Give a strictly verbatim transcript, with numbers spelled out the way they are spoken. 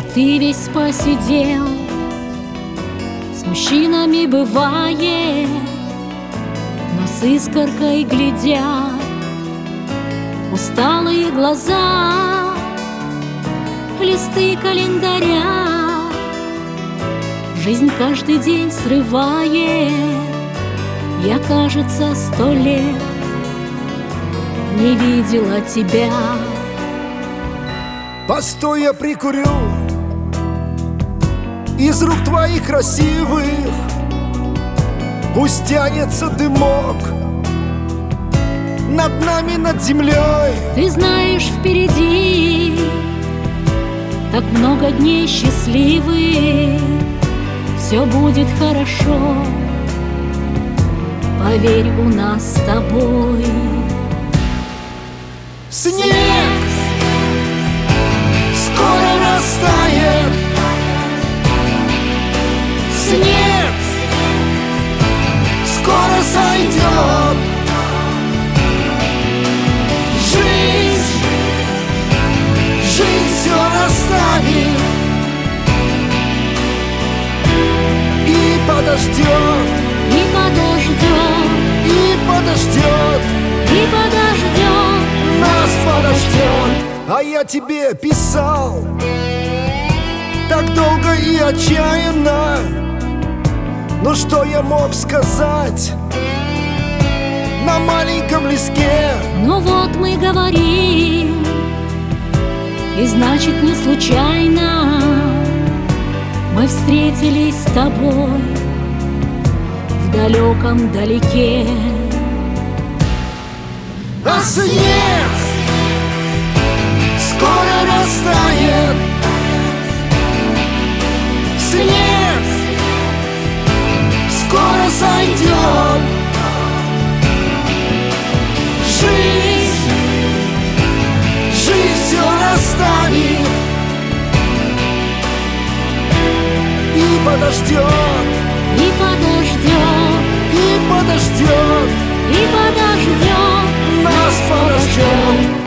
Ты весь посидел, с мужчинами бывает, но с искоркой глядят усталые глаза, листы календаря. Жизнь каждый день срывает. Я, кажется, сто лет не видела тебя. Постой, я прикурю из рук твоих красивых. Пусть тянется дымок над нами, над землей. Ты знаешь, впереди так много дней счастливых. Все будет хорошо, поверь, у нас с тобой. Снег скоро растает, снег скоро сойдет. Жизнь, жизнь все расставит и подождет, И подождет, и подождет, и подождет, нас подождет. А я тебе писал так долго и отчаянно, но что я мог сказать на маленьком листке? Ну вот мы говорим, и значит не случайно мы встретились с тобой в далеком далеке. А снег скоро растает, снег скоро сойдет. Жизнь, жизнь все расставит и подождет, И подождет, и подождет, и подождет, нас подождет.